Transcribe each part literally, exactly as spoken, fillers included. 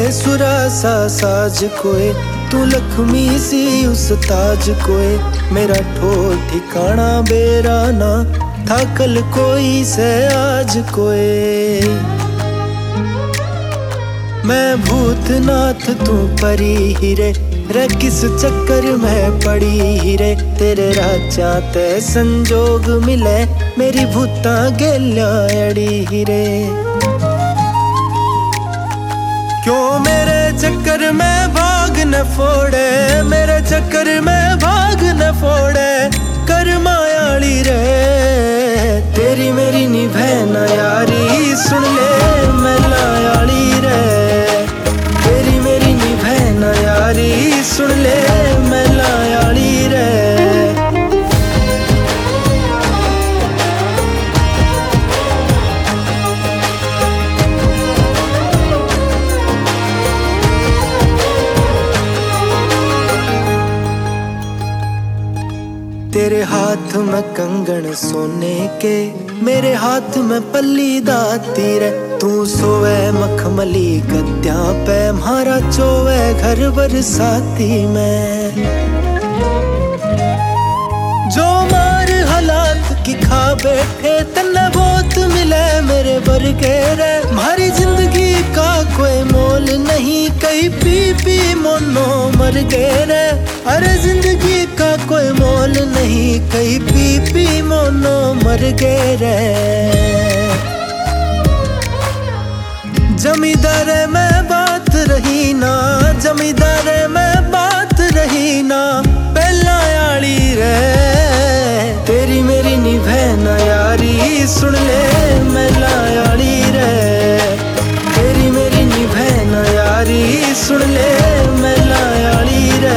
सुरा सा साज कोए, तू लक्ष्मी सी उस ताज कोए। मेरा ठोर ठिकाना बेराना था कल कोई से आज कोए। मैं भूतनाथ तू परी हीरे रे, किस चक्कर में पड़ी हीरे। तेरे राजा ते संजोग मिले, मेरी भूता गेल्या अड़ी हीरे। क्यों मेरे चक्कर में भाग न फोड़े, मेरे चक्कर में भाग न फोड़े। कर मायाली रे तेरी मेरी निभे न यारी, सुन ले मैं लायाली रे तेरी मेरी निभे न यारी, सुन ले मैं लायाली रे। तेरे हाथ में कंगन सोने के, मेरे हाथ में पल्ली दाती रे। तू सोवे मखमली गद्या पे, म्हारा चोवे घर बरसाती में। जो मार हालात की खा बैठे, तन्ने बहुत मिले मेरे बरके रे। म्हारी जिंदगी का कोई मोल नहीं, कहीं पी पी मोनो मर गए रे। अरे जिंदगी का कोई मोल नहीं, कहीं पी पी मोनो मर गए रे। जमींदार में बात रही ना, जमींदार में बात रही ना, पहला याली रे तेरी मेरी निभे न यारी। सुन ले मैं लायाली रे तेरी मेरी निभे न यारी, सुन ले मैं लायाली रे।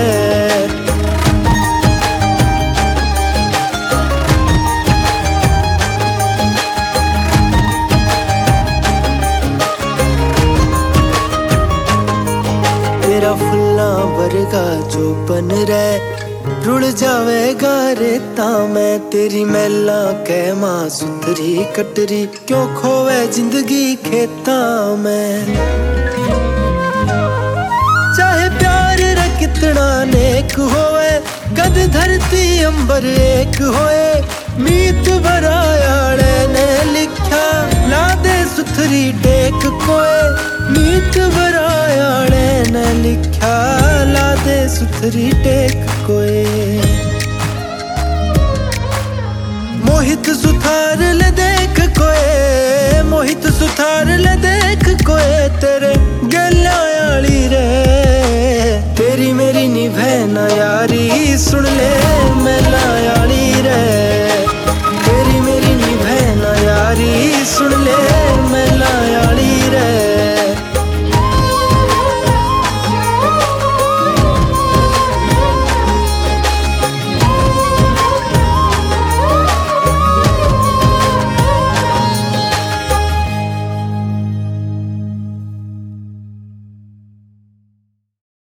तेरा फुल्ला वर्गा जो बन रे, रुड़ जावेगा रेता में। तेरी मैला कै मां सुथरी कटरी, क्यों खोवे जिंदगी खेता में। चाहे प्यार रे कितना नेक होए, कद धरती अंबर एक होए। मीत भरायाले ने लिखा, ला दे सुथरी टेक कोए। मीत भरायाले ने लिखा, ला दे सुथरी टेक कोए। मोहित सुथार ले देख कोए, मोहित सुथार ले देख कोए। तेरे गल्या याली रे तेरी मेरी निभे न यारी, सुन ले